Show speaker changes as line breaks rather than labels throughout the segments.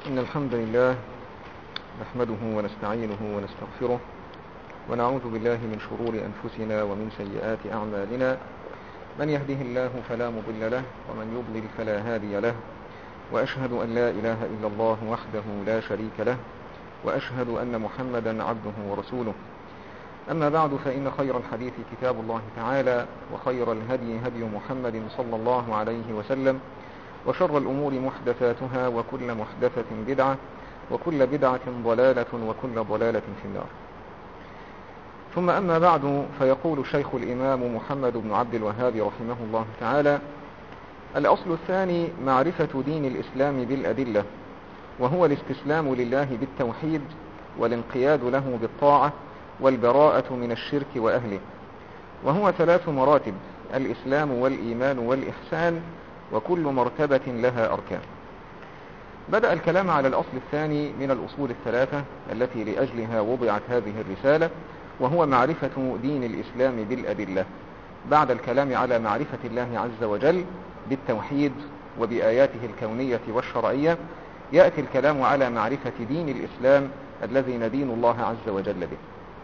إن الحمد لله نحمده ونستعينه ونستغفره ونعوذ بالله من شرور أنفسنا ومن سيئات أعمالنا. من يهده الله فلا مضل له ومن يضلل فلا هادي له، وأشهد أن لا إله إلا الله وحده لا شريك له، وأشهد أن محمدا عبده ورسوله. أما بعد، فإن خير الحديث كتاب الله تعالى، وخير الهدي هدي محمد صلى الله عليه وسلم، وشر الأمور محدثاتها، وكل محدثة بدعة، وكل بدعة ضلالة، وكل ضلالة في النار. ثم أما بعد، فيقول الشيخ الإمام محمد بن عبد الوهاب رحمه الله تعالى: الأصل الثاني معرفة دين الإسلام بالأدلة، وهو الاستسلام لله بالتوحيد والانقياد له بالطاعة والبراءة من الشرك وأهله، وهو 3 مراتب: الإسلام والإيمان والإحسان، وكل مرتبة لها أركان. بدأ الكلام على الأصل الثاني من الأصول 3 التي لأجلها وضعت هذه الرسالة، وهو معرفة دين الإسلام بالأدلة. بعد الكلام على معرفة الله عز وجل بالتوحيد وبآياته الكونية والشرعية، يأتي الكلام على معرفة دين الإسلام الذي ندين الله عز وجل به.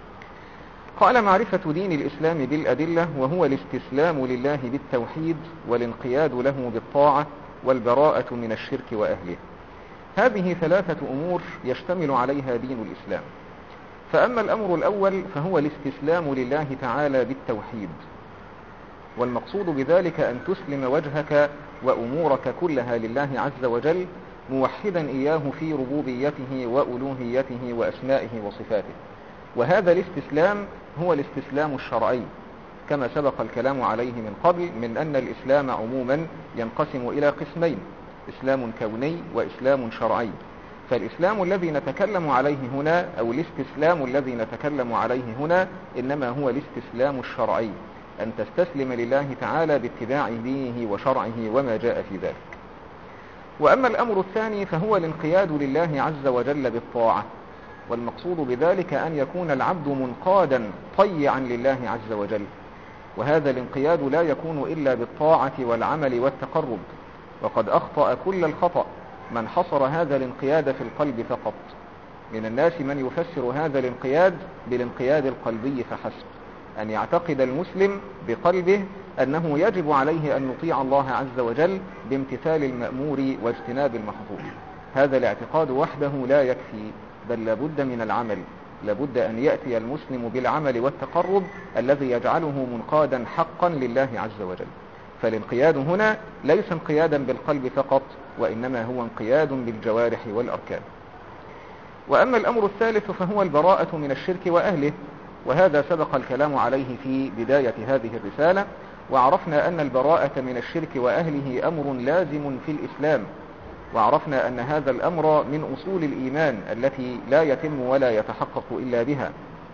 قال: معرفة دين الإسلام بالأدلة، وهو الاستسلام لله بالتوحيد والانقياد له بالطاعة والبراءة من الشرك وأهله. هذه 3 أمور يشتمل عليها دين الإسلام. فأما الأمر الأول فهو الاستسلام لله تعالى بالتوحيد، والمقصود بذلك أن تسلم وجهك وأمورك كلها لله عز وجل، موحدا إياه في ربوبيته وألوهيته وأسمائه وصفاته. وهذا الاستسلام هو الاستسلام الشرعي، كما سبق الكلام عليه من قبل، من أن الإسلام عموما ينقسم إلى قسمين: إسلام كوني وإسلام شرعي. فالإسلام الذي نتكلم عليه هنا، أو الاستسلام الذي نتكلم عليه هنا، إنما هو الاستسلام الشرعي، أن تستسلم لله تعالى باتباع دينه وشرعه وما جاء في ذلك. وأما الأمر الثاني فهو الانقياد لله عز وجل بالطاعة، والمقصود بذلك أن يكون العبد منقادا طيعا لله عز وجل. وهذا الانقياد لا يكون إلا بالطاعة والعمل والتقرب، وقد أخطأ كل الخطأ من حصر هذا الانقياد في القلب فقط. من الناس من يفسر هذا الانقياد بالانقياد القلبي فحسب، أن يعتقد المسلم بقلبه أنه يجب عليه أن يطيع الله عز وجل بامتثال المأمور واجتناب المحظور. هذا الاعتقاد وحده لا يكفي، بل لابد من العمل. لابد أن يأتي المسلم بالعمل والتقرب الذي يجعله منقادا حقا لله عز وجل. فالانقياد هنا ليس انقيادا بالقلب فقط، وإنما هو انقياد بالجوارح والأركان. وأما الأمر الثالث فهو البراءة من الشرك وأهله، وهذا سبق الكلام عليه في بداية هذه الرسالة، وعرفنا أن البراءة من الشرك وأهله أمر لازم في الإسلام، وعرفنا أن هذا الأمر من أصول الإيمان التي لا يتم ولا يتحقق إلا بها.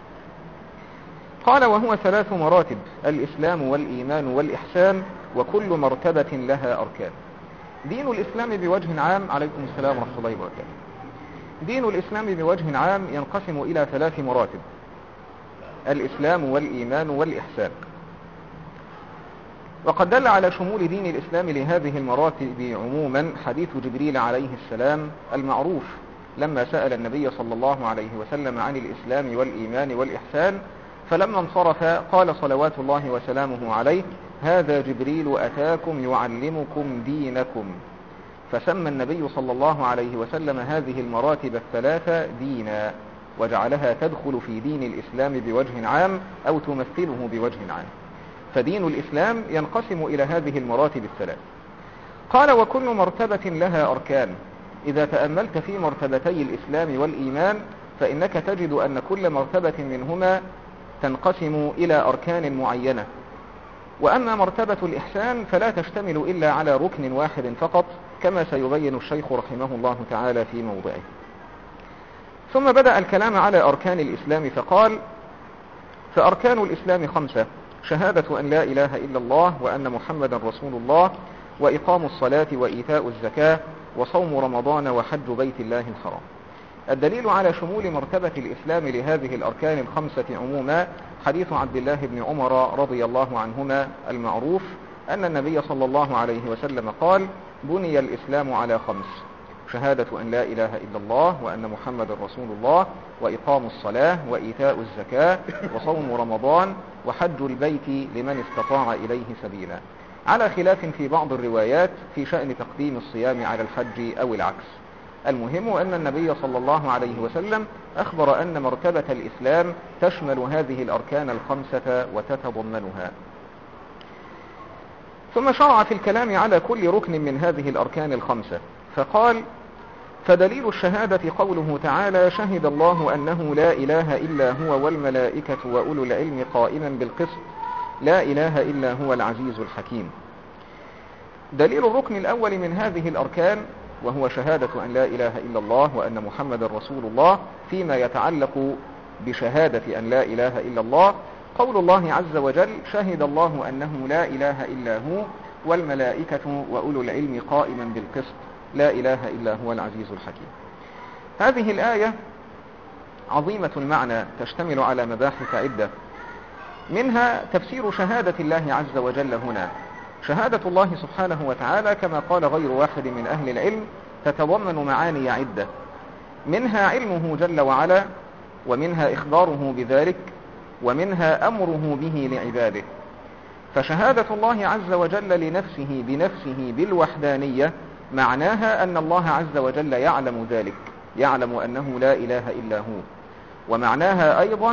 قال: وهو 3 مراتب: الإسلام والإيمان والإحسان، وكل مرتبة لها أركان. دين الإسلام بوجه عام، عليكم السلام ورحمة الله وبركاته. دين الإسلام بوجه عام ينقسم إلى 3 مراتب: الإسلام والإيمان والإحسان. وقد دل على شمول دين الإسلام لهذه المراتب عموما حديث جبريل عليه السلام المعروف، لما سأل النبي صلى الله عليه وسلم عن الإسلام والإيمان والإحسان، فلما انصرف قال صلوات الله وسلامه عليه: هذا جبريل أتاكم يعلمكم دينكم. فسمى النبي صلى الله عليه وسلم هذه المراتب 3 دينا، وجعلها تدخل في دين الإسلام بوجه عام، أو تمثله بوجه عام. فدين الإسلام ينقسم إلى هذه المراتب 3. قال: وكل مرتبة لها أركان. إذا تأملت في مرتبتي الإسلام والإيمان، فإنك تجد أن كل مرتبة منهما تنقسم إلى أركان معينة. وأما مرتبة الإحسان فلا تشتمل إلا على ركن واحد فقط، كما سيبين الشيخ رحمه الله تعالى في موضعه. ثم بدأ الكلام على أركان الإسلام فقال: فأركان الإسلام 5: شهادة أن لا إله إلا الله وأن محمدا رسول الله، وإقام الصلاة وإيتاء الزكاة، وصوم رمضان، وحج بيت الله الحرام. الدليل على شمول مرتبة الإسلام لهذه الأركان 5 عموما حديث عبد الله بن عمر رضي الله عنهما المعروف، أن النبي صلى الله عليه وسلم قال: بني الإسلام على 5: شهادة أن لا إله إلا الله وأن محمد رسول الله، وإقام الصلاة، وإيتاء الزكاة، وصوم رمضان، وحج البيت لمن استطاع إليه سبيلا، على خلاف في بعض الروايات في شأن تقديم الصيام على الحج أو العكس. المهم أن النبي صلى الله عليه وسلم أخبر أن مرتبة الإسلام تشمل هذه الأركان الخمسة وتتضمنها. ثم شرع في الكلام على كل ركن من هذه الأركان الخمسة، فقال: فدليل الشهادة قوله تعالى: شهد الله أنه لا إله إلا هو والملائكة وأولو العلم قائما بالقسط لا إله إلا هو العزيز الحكيم. دليل الركن الأول من هذه الأركان وهو شهادة أن لا إله إلا الله وأن محمد رسول الله، فيما يتعلق بشهادة أن لا إله إلا الله قول الله عز وجل: شهد الله أنه لا إله إلا هو والملائكة وأولو العلم قائما بالقسط لا إله إلا هو العزيز الحكيم. هذه الآية عظيمة المعنى، تشتمل على مباحث عدة، منها تفسير شهادة الله عز وجل هنا. شهادة الله سبحانه وتعالى كما قال غير واحد من أهل العلم تتضمن معاني عدة، منها علمه جل وعلا، ومنها إخباره بذلك، ومنها أمره به لعباده. فشهادة الله عز وجل لنفسه بنفسه بالوحدانية معناها أن الله عز وجل يعلم ذلك، يعلم أنه لا إله إلا هو. ومعناها أيضا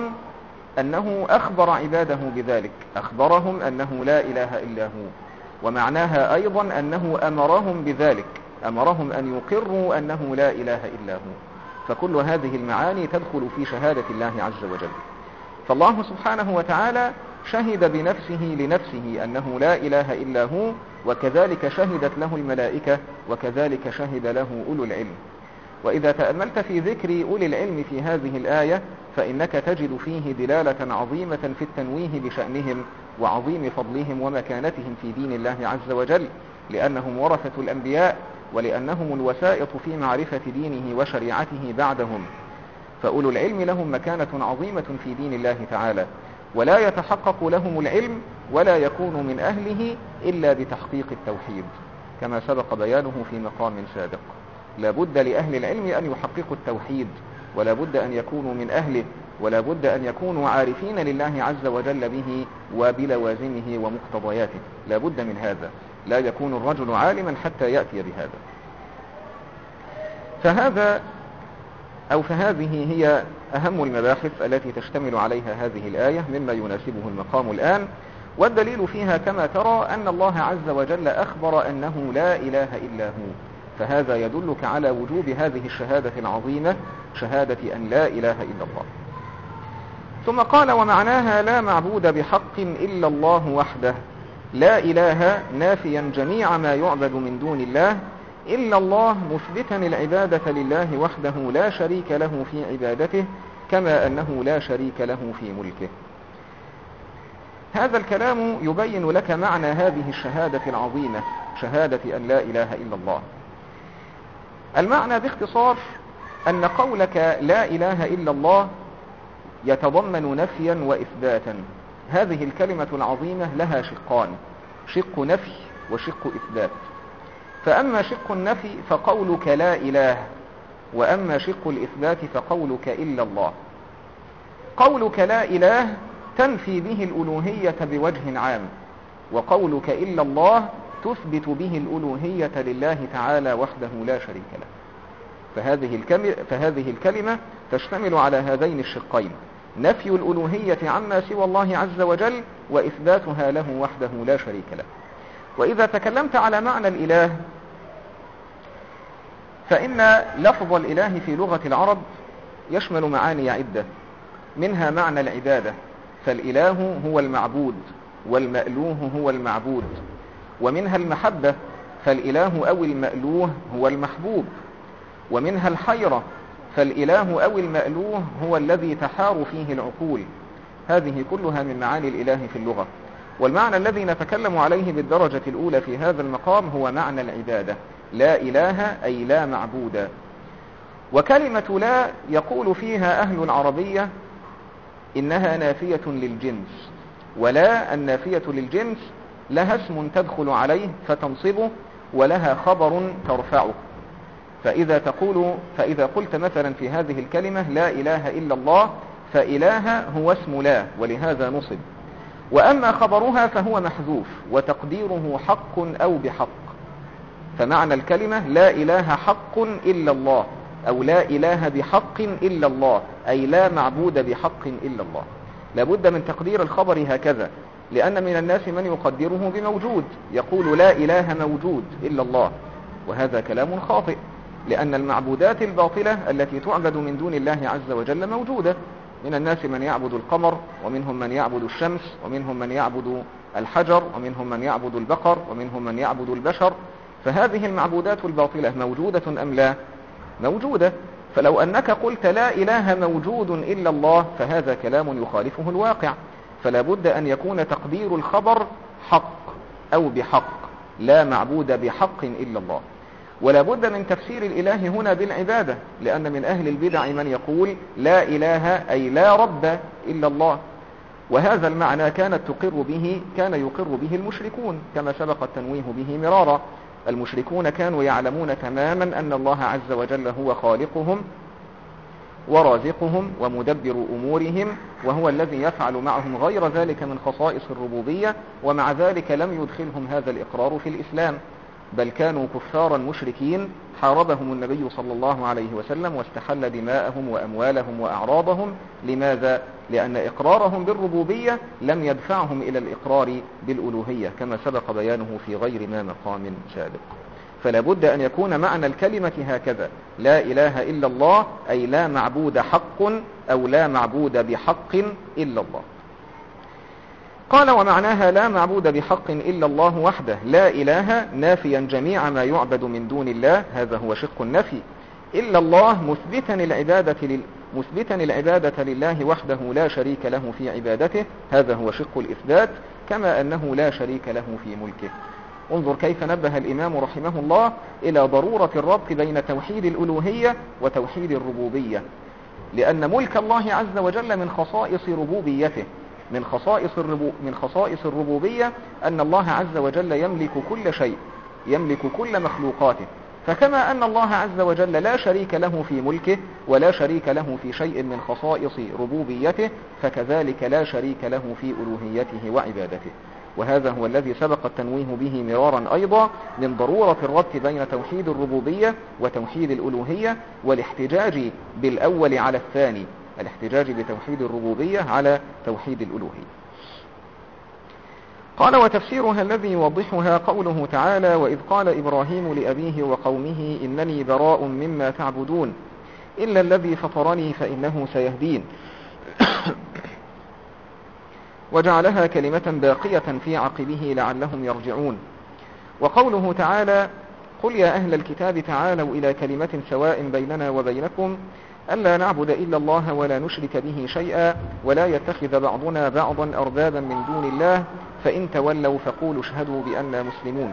أنه أخبر عباده بذلك، أخبرهم أنه لا إله إلا هو. ومعناها أيضا أنه أمرهم بذلك، أمرهم أن يقروا أنه لا إله إلا هو. فكل هذه المعاني تدخل في شهادة الله عز وجل. فالله سبحانه وتعالى شهد بنفسه لنفسه أنه لا إله إلا هو، وكذلك شهدت له الملائكة، وكذلك شهد له أولو العلم. وإذا تأملت في ذكر أولي العلم في هذه الآية فإنك تجد فيه دلالة عظيمة في التنويه بشأنهم وعظيم فضلهم ومكانتهم في دين الله عز وجل، لأنهم ورثة الأنبياء، ولأنهم الوسائط في معرفة دينه وشريعته بعدهم. فأولو العلم لهم مكانة عظيمة في دين الله تعالى، ولا يتحقق لهم العلم ولا يكون من أهله إلا بتحقيق التوحيد، كما سبق بيانه في مقام سابق. لا بد لأهل العلم أن يحققوا التوحيد، ولا بد أن يكونوا من أهله، ولا بد أن يكونوا عارفين لله عز وجل به وبلوازمه ومقتضياته. لا بد من هذا، لا يكون الرجل عالما حتى يأتي بهذا. فهذه هي أهم المباحث التي تشتمل عليها هذه الآية مما يناسبه المقام الآن. والدليل فيها كما ترى أن الله عز وجل أخبر أنه لا إله إلا هو، فهذا يدلك على وجوب هذه الشهادة العظيمة، شهادة أن لا إله إلا الله. ثم قال: ومعناها لا معبود بحق إلا الله وحده، لا إله نافيا جميع ما يعبد من دون الله، إلا الله مثبتا العبادة لله وحده لا شريك له في عبادته، كما أنه لا شريك له في ملكه. هذا الكلام يبين لك معنى هذه الشهادة العظيمة، شهادة أن لا إله إلا الله. المعنى باختصار أن قولك لا إله إلا الله يتضمن نفيا وإثباتا. هذه الكلمة العظيمة لها شقان: شق نفي وشق إثبات. فأما شق النفي فقولك لا إله، وأما شق الإثبات فقولك إلا الله. قولك لا إله تنفي به الألوهية بوجه عام، وقولك إلا الله تثبت به الألوهية لله تعالى وحده لا شريك له. فهذه الكلمة تشتمل على هذين الشقين: نفي الألوهية عما سوى الله عز وجل، وإثباتها له وحده لا شريك له. وإذا تكلمت على معنى الإله فإن لفظ الإله في لغة العرب يشمل معاني عدة، منها معنى العبادة، فالإله هو المعبود والمألوه هو المعبود. ومنها المحبة، فالإله أو المألوه هو المحبوب. ومنها الحيرة، فالإله أو المألوه هو الذي تحار فيه العقول. هذه كلها من معاني الإله في اللغة. والمعنى الذي نتكلم عليه بالدرجة الأولى في هذا المقام هو معنى العبادة: لا إله أي لا معبود. وكلمة لا يقول فيها أهل العربية إنها نافية للجنس، ولا النافية للجنس لها اسم تدخل عليه فتنصبه، ولها خبر ترفعه. فإذا قلت مثلا في هذه الكلمة لا إله إلا الله، فإله هو اسم لا، ولهذا نصب. وأما خبرها فهو محذوف وتقديره حق أو بحق. فمعنى الكلمة لا إله حق إلا الله، أو لا إله بحق إلا الله، أي لا معبود بحق إلا الله. لابد من تقدير الخبر هكذا، لأن من الناس من يقدره بموجود، يقول لا إله موجود إلا الله، وهذا كلام خاطئ، لأن المعبودات الباطلة التي تعبد من دون الله عز وجل موجودة. من الناس من يعبد القمر، ومنهم من يعبد الشمس، ومنهم من يعبد الحجر، ومنهم من يعبد البقر، ومنهم من يعبد البشر. فهذه المعبودات الباطلة موجودة أم لا؟ موجودة. فلو أنك قلت لا إله موجود إلا الله، فهذا كلام يخالفه الواقع. فلا بد أن يكون تقدير الخبر حق أو بحق، لا معبود بحق إلا الله. ولا بد من تفسير الإله هنا بالعبادة، لأن من أهل البدع من يقول لا إله أي لا رب إلا الله، وهذا المعنى كان يقر به المشركون، كما سبق التنويه به مرارا. المشركون كانوا يعلمون تماما أن الله عز وجل هو خالقهم ورازقهم ومدبر أمورهم، وهو الذي يفعل معهم غير ذلك من خصائص الربوبية، ومع ذلك لم يدخلهم هذا الإقرار في الإسلام، بل كانوا كفارا مشركين حاربهم النبي صلى الله عليه وسلم واستحل دماءهم وأموالهم وأعراضهم. لماذا؟ لأن إقرارهم بالربوبية لم يدفعهم إلى الإقرار بالألوهية، كما سبق بيانه في غير ما مقام سابق. فلا بد أن يكون معنى الكلمة هكذا: لا إله إلا الله، أي لا معبود حق أو لا معبود بحق إلا الله. قال: ومعناها لا معبود بحق إلا الله وحده، لا إله نافيا جميع ما يعبد من دون الله، هذا هو شق النفي. إلا الله مثبتا العبادة لله وحده لا شريك له في عبادته، هذا هو شق الإثبات، كما أنه لا شريك له في ملكه. انظر كيف نبه الإمام رحمه الله إلى ضرورة الربط بين توحيد الألوهية وتوحيد الربوبية، لأن ملك الله عز وجل من خصائص ربوبيته. من خصائص الربوبية أن الله عز وجل يملك كل شيء، يملك كل مخلوقاته. فكما أن الله عز وجل لا شريك له في ملكه ولا شريك له في شيء من خصائص ربوبيته، فكذلك لا شريك له في ألوهيته وعبادته. وهذا هو الذي سبق التنويه به مرارا أيضا من ضرورة الربط بين توحيد الربوبية وتوحيد الألوهية، والاحتجاج بالأول على الثاني، الاحتجاج بتوحيد الربوبية على توحيد الألوهية. قال: وتفسيرها الذي يوضحها قوله تعالى: وإذ قال إبراهيم لأبيه وقومه إنني براء مما تعبدون إلا الذي فطرني فإنه سيهدين، وجعلها كلمة باقية في عقبه لعلهم يرجعون. وقوله تعالى: قل يا أهل الكتاب تعالوا إلى كلمة سواء بيننا وبينكم ألا نعبد إلا الله ولا نشرك به شيئا ولا يتخذ بعضنا بعضا أربابا من دون الله فإن تولوا فقولوا اشهدوا بأننا مسلمون.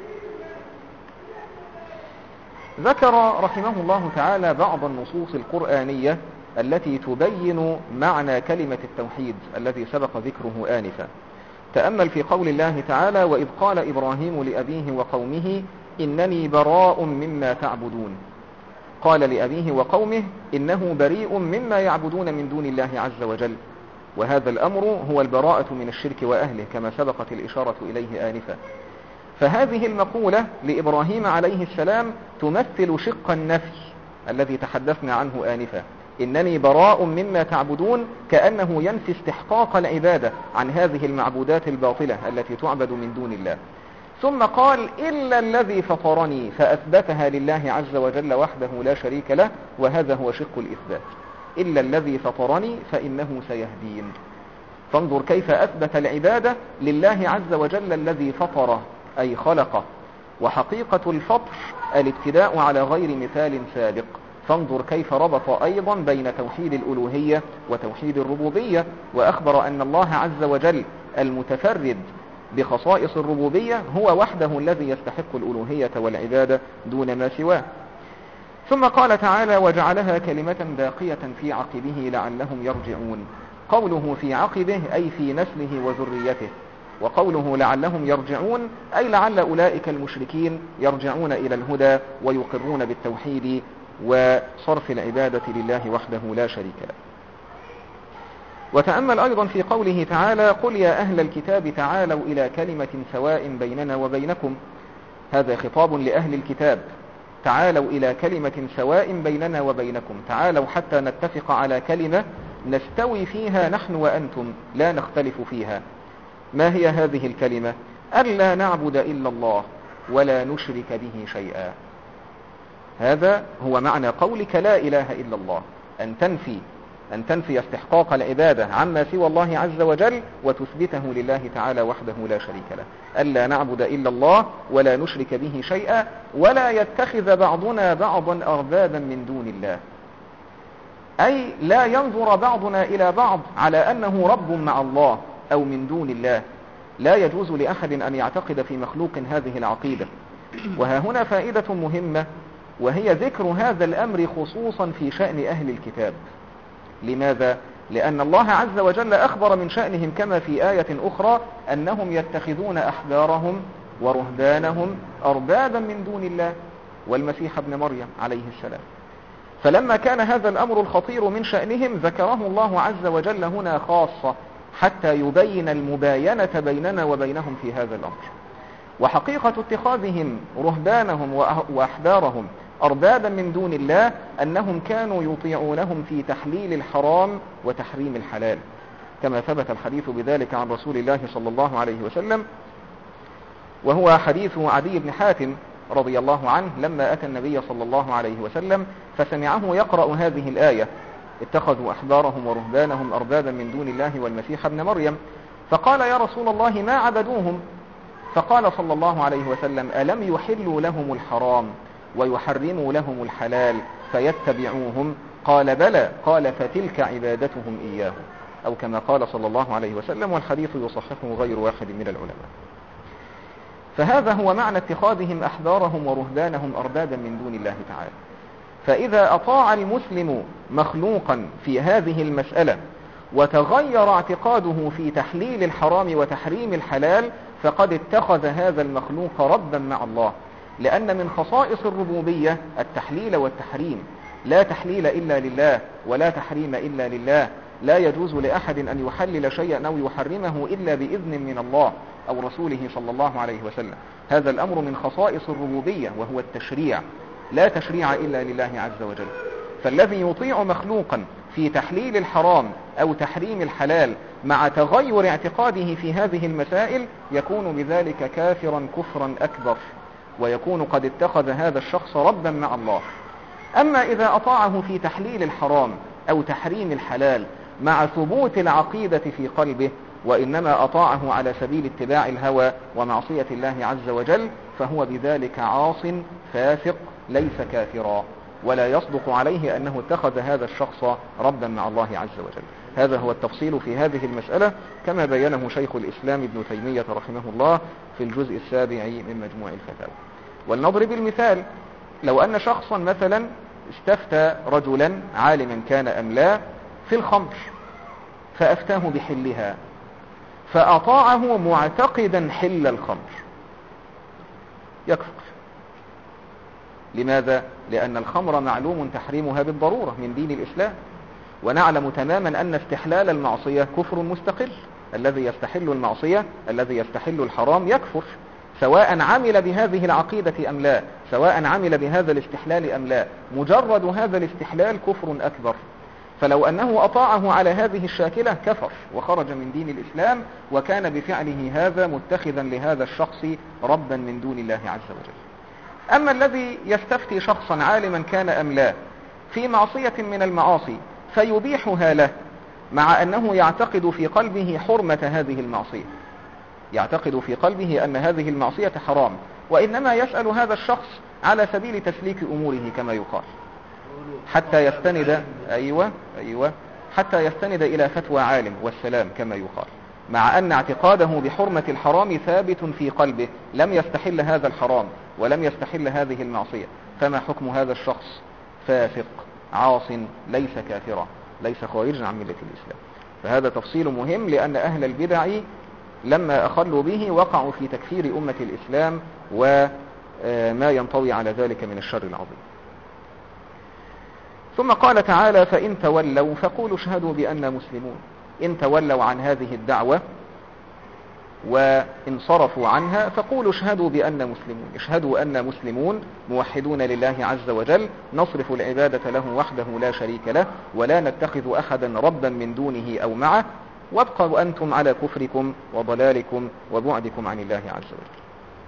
ذكر رحمه الله تعالى بعض النصوص القرآنية التي تبين معنى كلمة التوحيد الذي سبق ذكره آنفا. تأمل في قول الله تعالى: وإذ قال إبراهيم لأبيه وقومه إنني براء مما تعبدون. قال لأبيه وقومه إنه بريء مما يعبدون من دون الله عز وجل، وهذا الأمر هو البراءة من الشرك وأهله، كما سبقت الإشارة إليه آنفا. فهذه المقولة لإبراهيم عليه السلام تمثل شق النفي الذي تحدثنا عنه آنفا: إنني براء مما تعبدون، كأنه ينفي استحقاق العبادة عن هذه المعبودات الباطلة التي تعبد من دون الله. ثم قال: إلا الذي فطرني، فأثبتها لله عز وجل وحده لا شريك له، وهذا هو شق الإثبات: إلا الذي فطرني فإنه سيهدين. فانظر كيف أثبت العبادة لله عز وجل الذي فطره أي خلقه، وحقيقة الفطر الابتداء على غير مثال سابق. فانظر كيف ربط أيضا بين توحيد الألوهية وتوحيد الربوبية، وأخبر أن الله عز وجل المتفرد بخصائص الربوبية هو وحده الذي يستحق الألوهية والعبادة دون ما سواه. ثم قال تعالى: وجعلها كلمة باقية في عقبه لعلهم يرجعون. قوله في عقبه أي في نسله وذريته، وقوله لعلهم يرجعون أي لعل أولئك المشركين يرجعون إلى الهدى ويقرون بالتوحيد وصرف العبادة لله وحده لا شريك له. وتأمل أيضا في قوله تعالى قل يا أهل الكتاب تعالوا إلى كلمة سواء بيننا وبينكم. هذا خطاب لأهل الكتاب، تعالوا إلى كلمة سواء بيننا وبينكم، تعالوا حتى نتفق على كلمة نستوي فيها نحن وأنتم لا نختلف فيها. ما هي هذه الكلمة؟ ألا نعبد إلا الله ولا نشرك به شيئا. هذا هو معنى قولك لا إله إلا الله، أن تنفي استحقاق العبادة عما سوى الله عز وجل وتثبته لله تعالى وحده لا شريك له. ألا نعبد إلا الله ولا نشرك به شيئا ولا يتخذ بعضنا بعضا أربابا من دون الله، أي لا ينظر بعضنا إلى بعض على أنه رب مع الله أو من دون الله. لا يجوز لأحد أن يعتقد في مخلوق هذه العقيدة. وها هنا فائدة مهمة، وهي ذكر هذا الأمر خصوصا في شأن أهل الكتاب. لماذا؟ لأن الله عز وجل أخبر من شأنهم كما في آية أخرى أنهم يتخذون أحبارهم ورهبانهم أربابا من دون الله والمسيح ابن مريم عليه السلام. فلما كان هذا الأمر الخطير من شأنهم ذكره الله عز وجل هنا خاصة حتى يبين المباينة بيننا وبينهم في هذا الأمر. وحقيقة اتخاذهم رهبانهم وأحبارهم أربابا من دون الله أنهم كانوا يطيعونهم في تحليل الحرام وتحريم الحلال، كما ثبت الحديث بذلك عن رسول الله صلى الله عليه وسلم، وهو حديث عدي بن حاتم رضي الله عنه لما أتى النبي صلى الله عليه وسلم فسمعه يقرأ هذه الآية اتخذوا أحبارهم ورهبانهم أربابا من دون الله والمسيح ابن مريم، فقال يا رسول الله ما عبدوهم؟ فقال صلى الله عليه وسلم ألم يحلوا لهم الحرام ويحرموا لهم الحلال فيتبعوهم؟ قال بلى، قال فتلك عبادتهم إياه، أو كما قال صلى الله عليه وسلم، والحديث يصححه غير واحد من العلماء. فهذا هو معنى اتخاذهم أحبارهم ورهبانهم أربابا من دون الله تعالى. فإذا أطاع المسلم مخلوقا في هذه المسألة وتغير اعتقاده في تحليل الحرام وتحريم الحلال فقد اتخذ هذا المخلوق ربا مع الله، لأن من خصائص الربوبية التحليل والتحريم. لا تحليل إلا لله ولا تحريم إلا لله، لا يجوز لأحد أن يحلل شيئا أو يحرمه إلا بإذن من الله أو رسوله صلى الله عليه وسلم. هذا الأمر من خصائص الربوبية وهو التشريع، لا تشريع إلا لله عز وجل. فالذي يطيع مخلوقا في تحليل الحرام أو تحريم الحلال مع تغير اعتقاده في هذه المسائل يكون بذلك كافرا كفرا أكبر، ويكون قد اتخذ هذا الشخص ربا مع الله. أما إذا أطاعه في تحليل الحرام أو تحريم الحلال مع ثبوت العقيدة في قلبه وإنما أطاعه على سبيل اتباع الهوى ومعصية الله عز وجل فهو بذلك عاص فاسق ليس كافرا، ولا يصدق عليه أنه اتخذ هذا الشخص ربا مع الله عز وجل. هذا هو التفصيل في هذه المسألة كما بينه شيخ الإسلام ابن تيمية رحمه الله في الجزء 7 من مجموع الفتاوى. ولنضرب المثال، لو أن شخصا مثلا استفتى رجلا عالما كان أم لا في الخمر فأفتاه بحلها فأطاعه معتقدا حل الخمر يكفر. لماذا؟ لأن الخمر معلوم تحريمها بالضرورة من دين الإسلام، ونعلم تماما أن استحلال المعصية كفر مستقل. الذي يستحل المعصية الذي يستحل الحرام يكفر، سواء عمل بهذه العقيدة أم لا، سواء عمل بهذا الاستحلال أم لا، مجرد هذا الاستحلال كفر أكبر. فلو أنه أطاعه على هذه الشاكلة كفر وخرج من دين الإسلام، وكان بفعله هذا متخذا لهذا الشخص ربا من دون الله عز وجل. أما الذي يستفتي شخصا عالما كان أم لا في معصية من المعاصي فيبيحها له مع أنه يعتقد في قلبه حرمة هذه المعصية، يعتقد في قلبه أن هذه المعصية حرام، وإنما يسأل هذا الشخص على سبيل تسليك أموره كما يقال حتى يستند حتى يستند إلى فتوى عالم والسلام كما يقال، مع أن اعتقاده بحرمة الحرام ثابت في قلبه، لم يستحل هذا الحرام ولم يستحل هذه المعصية. فما حكم هذا الشخص؟ فاسق عاص ليس كافرا، ليس خارجا عن ملة الإسلام. فهذا تفصيل مهم، لأن أهل البدع لما أخلوا به وقعوا في تكفير أمة الإسلام وما ينطوي على ذلك من الشر العظيم. ثم قال تعالى: فإن تولوا فقولوا اشهدوا بأننا مسلمون. إن تولوا عن هذه الدعوة وانصرفوا عنها فقولوا اشهدوا بأننا مسلمون، اشهدوا أننا مسلمون موحدون لله عز وجل، نصرف العبادة له وحده لا شريك له، ولا نتخذ أحدا ربا من دونه أو معه، وابقوا أنتم على كفركم وضلالكم وبعدكم عن الله عز وجل.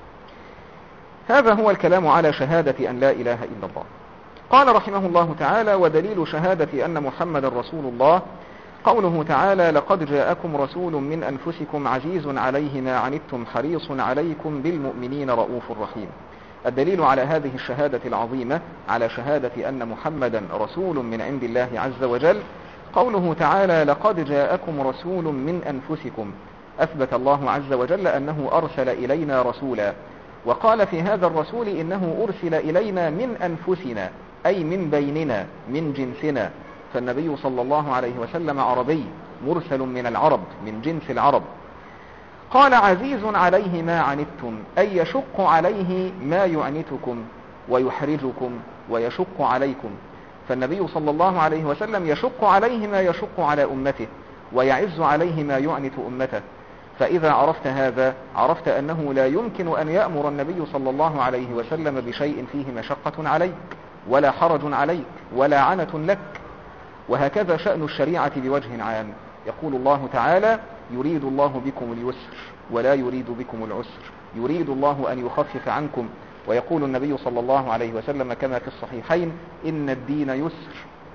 هذا هو الكلام على شهادة أن لا إله إلا الله. قال رحمه الله تعالى: ودليل شهادة أن محمد رسول الله قوله تعالى: لقد جاءكم رسول من أنفسكم عزيز عليه ما عنتم حريص عليكم بالمؤمنين رؤوف رحيم. الدليل على هذه الشهادة العظيمة، على شهادة أن محمدا رسول من عند الله عز وجل، قوله تعالى: لقد جاءكم رسول من أنفسكم. أثبت الله عز وجل أنه أرسل إلينا رسولا، وقال في هذا الرسول إنه أرسل إلينا من أنفسنا، أي من بيننا، من جنسنا. فالنبي صلى الله عليه وسلم عربي مرسل من العرب، من جنس العرب. قال: عزيز عليه ما عنتم، أي يشق عليه ما يعنتكم ويحرجكم ويشق عليكم. فالنبي صلى الله عليه وسلم يشق عليه ما يشق على أمته، ويعز عليه ما يعنت أمته. فإذا عرفت هذا عرفت أنه لا يمكن أن يأمر النبي صلى الله عليه وسلم بشيء فيه مشقة عليك ولا حرج عليك ولا عنة لك. وهكذا شأن الشريعة بوجه عام. يقول الله تعالى: يريد الله بكم اليسر ولا يريد بكم العسر، يريد الله أن يخفف عنكم. ويقول النبي صلى الله عليه وسلم كما في الصحيحين: إن الدين يسر.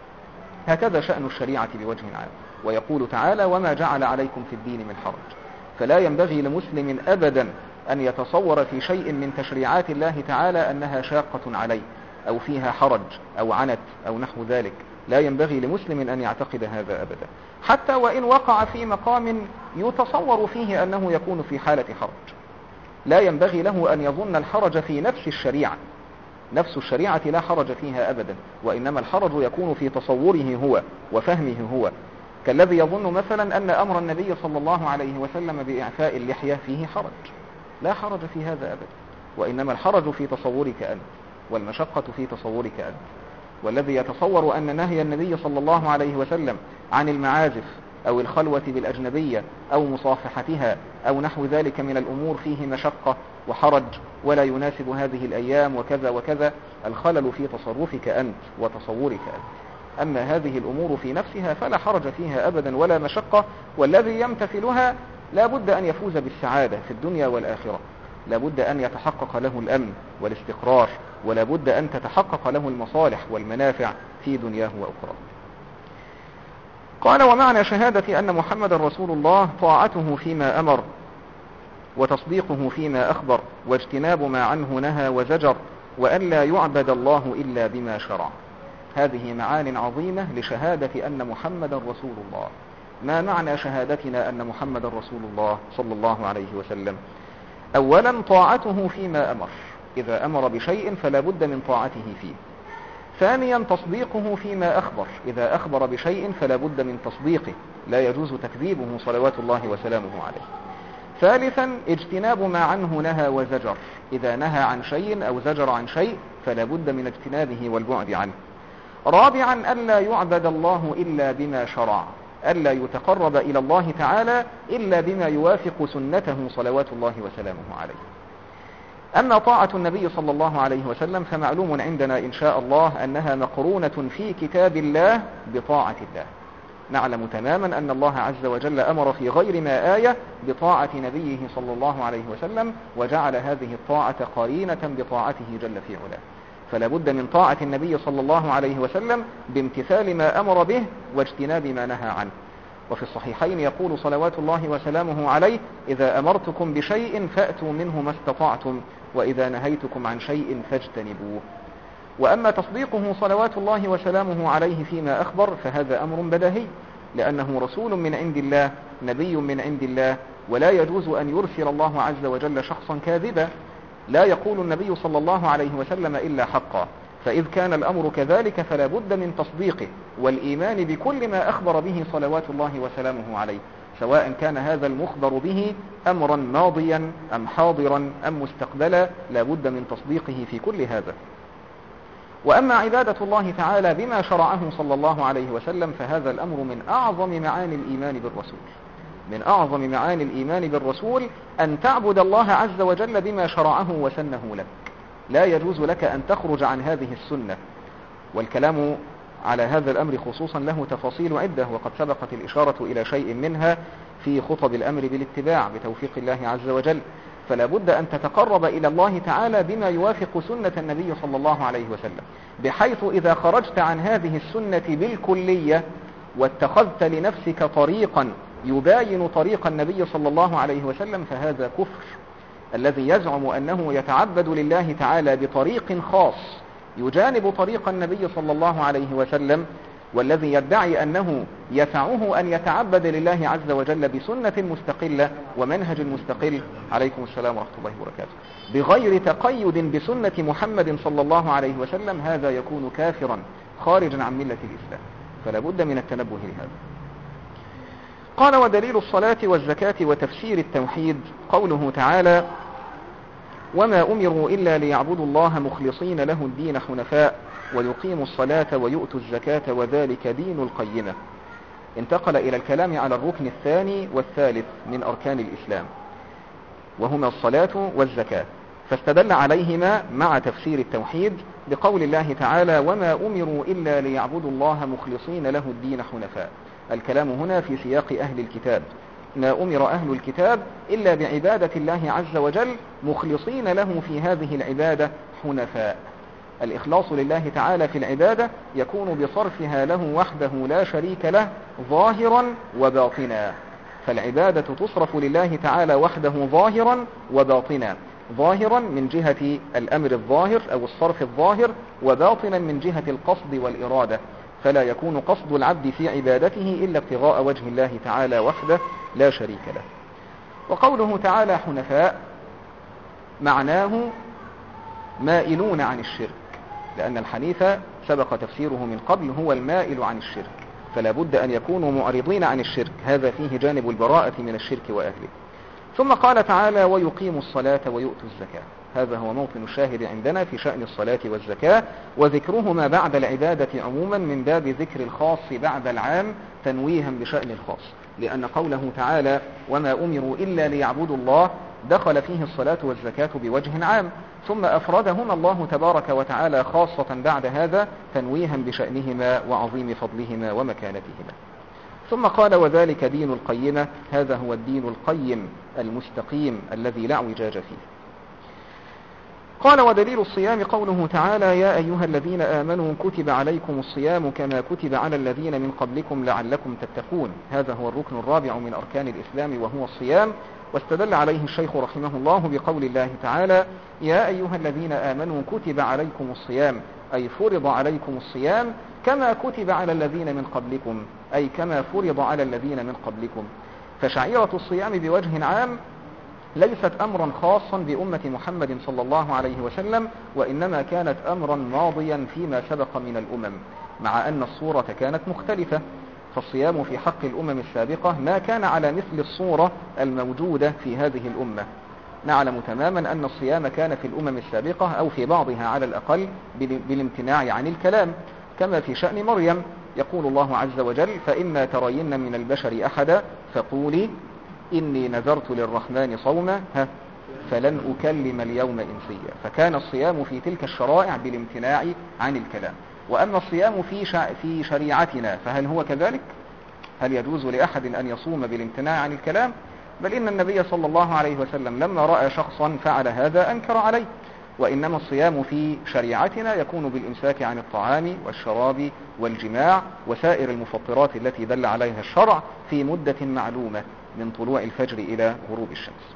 هكذا شأن الشريعة بوجه عام. ويقول تعالى: وما جعل عليكم في الدين من حرج. فلا ينبغي لمسلم أبدا أن يتصور في شيء من تشريعات الله تعالى أنها شاقة عليه أو فيها حرج أو عنت أو نحو ذلك. لا ينبغي لمسلم أن يعتقد هذا أبدا، حتى وإن وقع في مقام يتصور فيه أنه يكون في حالة حرج. لا ينبغي له أن يظن الحرج في نفس الشريعة. نفس الشريعة لا حرج فيها أبدا، وإنما الحرج يكون في تصوره هو وفهمه هو. كالذي يظن مثلا أن أمر النبي صلى الله عليه وسلم بإعفاء اللحية فيه حرج. لا حرج في هذا أبدا، وإنما الحرج في تصورك أنت، والمشقة في تصورك أنت. والذي يتصور أن نهي النبي صلى الله عليه وسلم عن المعازف أو الخلوة بالأجنبية أو مصافحتها أو نحو ذلك من الأمور فيه مشقة وحرج ولا يناسب هذه الأيام وكذا وكذا، الخلل في تصرفك أنت وتصورك أنت. أما هذه الأمور في نفسها فلا حرج فيها أبدا ولا مشقة، والذي يمتثلها لا بد أن يفوز بالسعادة في الدنيا والآخرة، لا بد أن يتحقق له الأمن والاستقرار، ولا بد أن تتحقق له المصالح والمنافع في دنياه وأخرى. قال: ومعنى شهادة أن محمد رسول الله طاعته فيما أمر وتصديقه فيما أخبر واجتناب ما عنه نهى وزجر، وأن لا يعبد الله إلا بما شرع. هذه معان عظيمة لشهادة أن محمد رسول الله. ما معنى شهادتنا أن محمد رسول الله صلى الله عليه وسلم؟ أولا طاعته فيما أمر، إذا أمر بشيء فلا بد من طاعته فيه. ثانيا تصديقه فيما أخبر، إذا أخبر بشيء فلا بد من تصديقه، لا يجوز تكذيبه صلوات الله وسلامه عليه. ثالثا اجتناب ما عنه نهى وزجر، إذا نهى عن شيء أو زجر عن شيء فلا بد من اجتنابه والبعد عنه. رابعا ألا يعبد الله إلا بما شرع، ألا يتقرب إلى الله تعالى إلا بما يوافق سنته صلوات الله وسلامه عليه. أما طاعة النبي صلى الله عليه وسلم فمعلوم عندنا إن شاء الله أنها مقرونة في كتاب الله بطاعة الله. نعلم تماما أن الله عز وجل أمر في غير ما آية بطاعة نبيه صلى الله عليه وسلم، وجعل هذه الطاعة قرينة بطاعته جل في علاه. فلا بد من طاعة النبي صلى الله عليه وسلم بامتثال ما أمر به واجتناب ما نهى عنه. وفي الصحيحين يقول صلوات الله وسلامه عليه: إذا أمرتكم بشيء فأتوا منه ما استطعتم، وإذا نهيتكم عن شيء فاجتنبوه. وأما تصديقه صلوات الله وسلامه عليه فيما أخبر فهذا أمر بديهي، لأنه رسول من عند الله، نبي من عند الله، ولا يجوز أن يرسل الله عز وجل شخصا كاذبا. لا يقول النبي صلى الله عليه وسلم إلا حقا، فإذ كان الأمر كذلك فلا بد من تصديقه والإيمان بكل ما أخبر به صلوات الله وسلامه عليه. سواء كان هذا المخبر به أمرا ماضيا أم حاضرا أم مستقبلا، لا بد من تصديقه في كل هذا. وأما عبادة الله تعالى بما شرعه صلى الله عليه وسلم فهذا الأمر من أعظم معاني الإيمان بالرسول. من أعظم معاني الإيمان بالرسول أن تعبد الله عز وجل بما شرعه وسنه لك. لا يجوز لك أن تخرج عن هذه السنة، والكلام على هذا الأمر خصوصا له تفاصيل عدة، وقد سبقت الإشارة إلى شيء منها في خطب الأمر بالاتباع بتوفيق الله عز وجل. فلا بد أن تتقرب إلى الله تعالى بما يوافق سنة النبي صلى الله عليه وسلم، بحيث إذا خرجت عن هذه السنة بالكلية واتخذت لنفسك طريقا يباين طريق النبي صلى الله عليه وسلم فهذا كفر. الذي يزعم أنه يتعبد لله تعالى بطريق خاص يجانب طريق النبي صلى الله عليه وسلم، والذي يدعي أنه يسعه أن يتعبد لله عز وجل بسنة مستقلة ومنهج مستقل، عليكم السلام ورحمة الله وبركاته، بغير تقيد بسنة محمد صلى الله عليه وسلم، هذا يكون كافرا خارجا عن ملة الإسلام. فلا بد من التنبه لهذا. قال: ودليل الصلاة والزكاة وتفسير التوحيد قوله تعالى: وما أمروا إلا ليعبدوا الله مخلصين له الدين حنفاء ويقيموا الصلاة ويؤتوا الزكاة وذلك دين القيمة. انتقل إلى الكلام على الركن الثاني والثالث من أركان الإسلام، وهما الصلاة والزكاة، فاستدل عليهما مع تفسير التوحيد بقول الله تعالى: وما أمروا إلا ليعبدوا الله مخلصين له الدين حنفاء. الكلام هنا في سياق أهل الكتاب، ما أمر أهل الكتاب إلا بعبادة الله عز وجل مخلصين له في هذه العبادة حنفاء. الإخلاص لله تعالى في العبادة يكون بصرفها له وحده لا شريك له ظاهرا وباطنا. فالعبادة تصرف لله تعالى وحده ظاهرا وباطنا، ظاهرا من جهة الأمر الظاهر أو الصرف الظاهر، وباطنا من جهة القصد والإرادة، فلا يكون قصد العبد في عبادته إلا ابتغاء وجه الله تعالى وحده لا شريك له. وقوله تعالى حنفاء معناه مائلون عن الشرك، لأن الحنيف سبق تفسيره من قبل هو المائل عن الشرك، فلا بد أن يكونوا معرضين عن الشرك، هذا فيه جانب البراءة من الشرك وأهله. ثم قال تعالى: ويقيموا الصلاة ويؤتوا الزكاة. هذا هو موطن الشاهد عندنا في شأن الصلاة والزكاة، وذكرهما بعد العبادة عموما من باب ذكر الخاص بعد العام تنويها بشأن الخاص، لأن قوله تعالى: وما أمروا إلا ليعبدوا الله دخل فيه الصلاة والزكاة بوجه عام، ثم أفردهما الله تبارك وتعالى خاصة بعد هذا تنويها بشأنهما وعظيم فضلهما ومكانتهما. ثم قال: وذلك دين القيمة. هذا هو الدين القيم المستقيم الذي لا اعوجاج فيه. قال: ودليل الصيام قوله تعالى: يا أيها الذين آمنوا كتب عليكم الصيام كما كتب على الذين من قبلكم لعلكم تتقون. هذا هو الركن الرابع من أركان الإسلام وهو الصيام، واستدل عليه الشيخ رحمه الله بقول الله تعالى: يا أيها الذين آمنوا كتب عليكم الصيام، أي فرض عليكم الصيام كما كتب على الذين من قبلكم، أي كما فرض على الذين من قبلكم. فشعيرة الصيام بوجه عام ليست أمرا خاصا بأمة محمد صلى الله عليه وسلم، وإنما كانت أمرا ماضيا فيما سبق من الأمم، مع أن الصورة كانت مختلفة. فالصيام في حق الأمم السابقة ما كان على مثل الصورة الموجودة في هذه الأمة. نعلم تماما أن الصيام كان في الأمم السابقة أو في بعضها على الأقل بالامتناع عن الكلام، كما في شأن مريم يقول الله عز وجل: فإما ترين من البشر أحدا فقولي إني نذرت للرحمن صوما فلن أكلم اليوم إنسيا. فكان الصيام في تلك الشرائع بالامتناع عن الكلام. وأما الصيام في شريعتنا فهل هو كذلك؟ هل يجوز لأحد أن يصوم بالامتناع عن الكلام؟ بل إن النبي صلى الله عليه وسلم لما رأى شخصا فعل هذا أنكر عليه. وإنما الصيام في شريعتنا يكون بالإمساك عن الطعام والشراب والجماع وسائر المفطرات التي دل عليها الشرع في مدة معلومة من طلوع الفجر إلى غروب الشمس.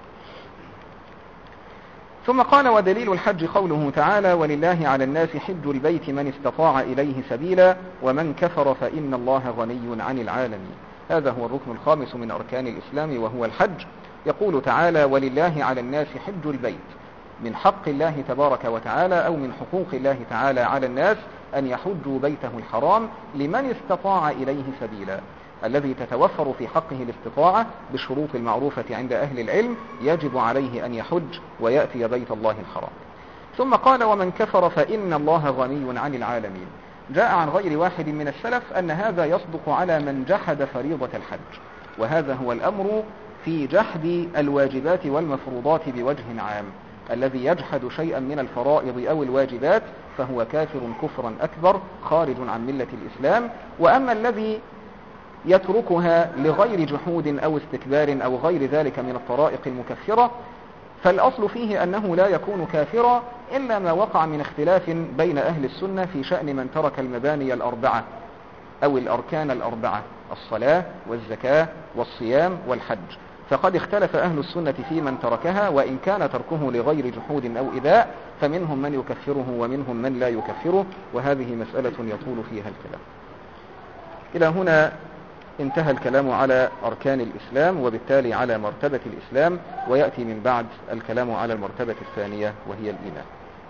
ثم قال: ودليل الحج قوله تعالى: ولله على الناس حج البيت من استطاع إليه سبيلا ومن كفر فإن الله غني عن العالمين. هذا هو الركن الخامس من أركان الإسلام وهو الحج. يقول تعالى: ولله على الناس حج البيت، من حق الله تبارك وتعالى أو من حقوق الله تعالى على الناس أن يحجوا بيته الحرام لمن استطاع إليه سبيلا. الذي تتوفر في حقه الاستطاعة بالشروط المعروفة عند أهل العلم يجب عليه أن يحج ويأتي بيت الله الحرام. ثم قال ومن كفر فإن الله غني عن العالمين. جاء عن غير واحد من السلف أن هذا يصدق على من جحد فريضة الحج، وهذا هو الأمر في جحد الواجبات والمفروضات بوجه عام. الذي يجحد شيئا من الفرائض أو الواجبات فهو كافر كفرا أكبر خارج عن ملة الإسلام. وأما الذي يتركها لغير جحود أو استكبار أو غير ذلك من الطرائق المكفرة فالأصل فيه أنه لا يكون كافرا إلا ما وقع من اختلاف بين أهل السنة في شأن من ترك المباني الأربعة أو الأركان الأربعة: الصلاة والزكاة والصيام والحج. فقد اختلف أهل السنة في من تركها، وإن كان تركه لغير جحود أو إذاء فمنهم من يكفره ومنهم من لا يكفره، وهذه مسألة يطول فيها الكلام. إلى هنا انتهى الكلام على أركان الإسلام وبالتالي على مرتبة الإسلام، ويأتي من بعد الكلام على المرتبة الثانية وهي الإيمان.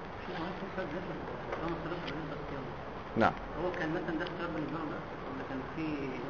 نعم.
هو كان مثلا ده اختيار بالنسبة له ولا كان في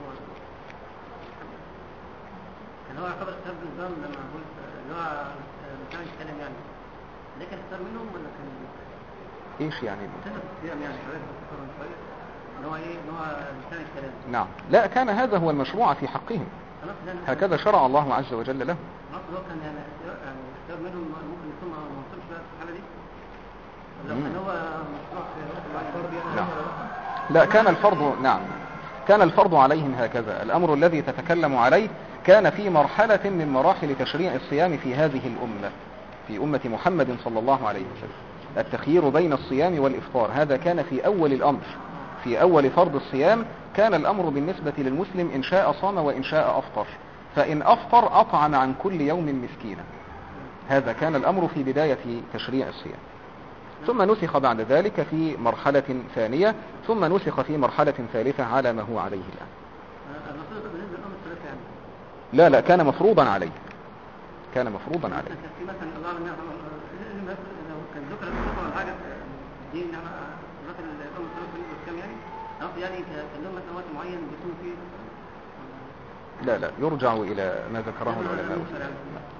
هو يعتبر اختيار بالنسبة له لما أقول اللي هو كان يتكلم يعني ده كان اختيار منهم ولا كان
إيش يعني؟
كده الصيام يعني شوية ان هو ايه ان هو لسان الكلام.
نعم. لا، كان هذا هو المشروع في حقهم، هكذا شرع الله عز وجل له.
هو كان يعني اختيار منهم ممكن يكون ما وصلش بقى في الحالة دي لو كان هو مشروع في وقت معين.
نعم. لا، كان الفرض، نعم، كان الفرض عليهم هكذا. الأمر الذي تتكلم عليه كان في مرحلة من مراحل تشريع الصيام في هذه الأمة، في أمة محمد صلى الله عليه وسلم. التخيير بين الصيام والإفطار هذا كان في أول الأمر، في أول فرض الصيام كان الأمر بالنسبة للمسلم إن شاء صام وإن شاء أفطر، فإن أفطر أطعم عن كل يوم مسكينا. هذا كان الأمر في بداية تشريع الصيام، ثم نسخ بعد ذلك في مرحلة ثانية، ثم نسخ في مرحلة ثالثة على ما هو عليه الآن. لا لا، كان مفروضا عليه، كان مفروضا عليه.
في مثلا الله لو كان ذكر ولا حاجة دي مثلا الأمر الثلاثة يعني كان لهم مثلا وقت معين بيكونوا فيه.
لا لا، يرجع إلى ما ذكره العلماء.